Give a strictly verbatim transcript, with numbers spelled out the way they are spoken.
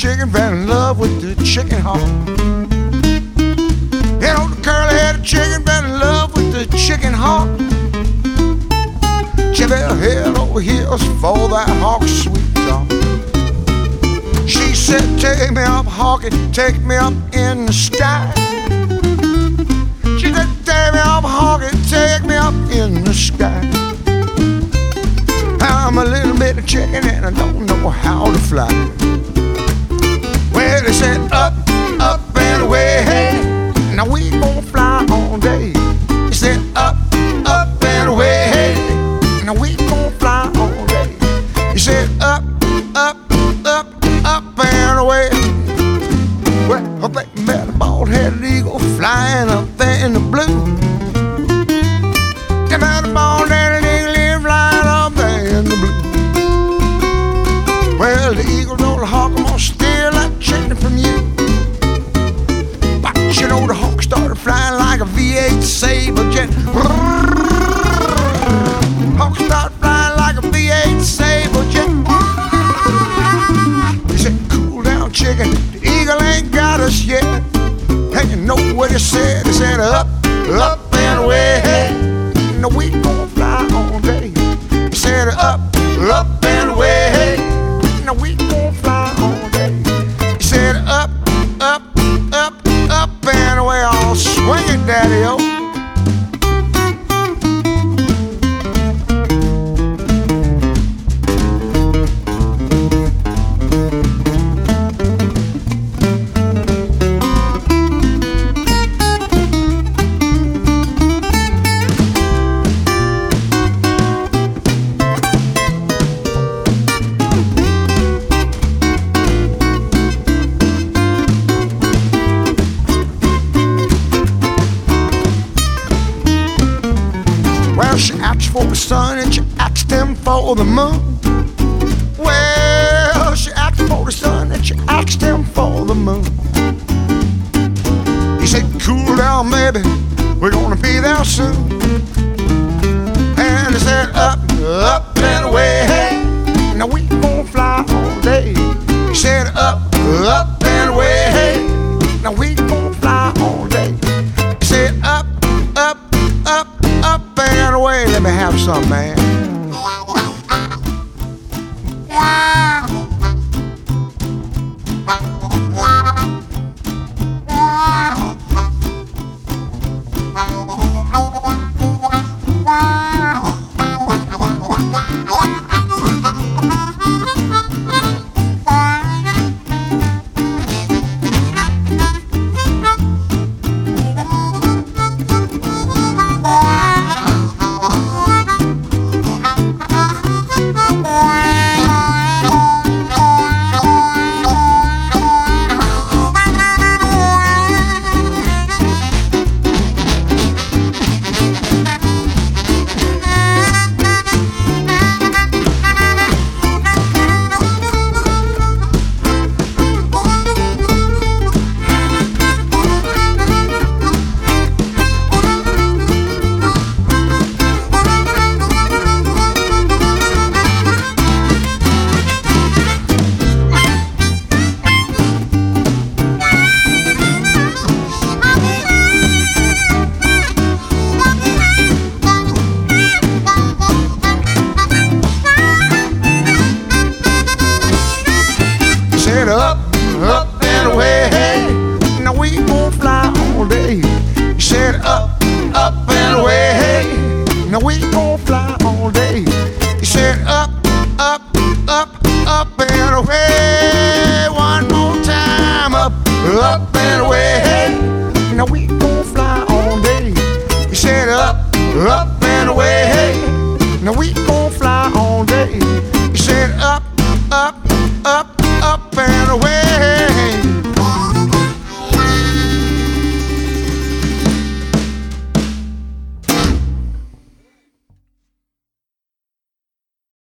chicken, fell in love with the chicken hawk. You know, the curly-headed chicken fell in love with the chicken hawk. She fell head over heels for that hawk's sweet talk. She said, take me up, hawky, take me up in the sky. She said, take me up, hawky, take me up in the sky. I'm a little bit of chicken and I don't know how to fly. Well, they said up, up and away, hey, now we gon' fly all day. They said up, up and away, hey, now we gon' fly all day. He said up, up, up, up and away. Well, they met a bald-headed eagle flying up there in the blue. They met a bald-headed eagle flying up there in the blue. Well, the eagle told the hawk, I'm gonna steal that chicken from you. But you know, the hawk started flying like a V eight Sabre jet. Hawk started flying like a V eight Sabre jet. He said, cool down, chicken, the eagle ain't got us yet. And you know what he said? He said, up, up and away, hey, now we gon' fly all day. He said, up, up and away, hey, now we gon' fly all day. He said, up, up, up, up and away, all swing it, daddy-o. Well, she asked for the sun and she asked him for the moon. Well, she asked for the sun and she asked him for the moon. He said, cool down, baby, we're gonna be there soon. And he said, up, up and away, hey, now we gon' fly all day. He said, up, up and away, hey, now we gon' fly all day. He said, up, up, up, up and away. Let me have some, man. Said up, up and away, hey, now we gon' fly all day. He said up, up and away, hey, now we gon' fly all day. He said up, up, up, up and away. One more time, up, up and away, hey,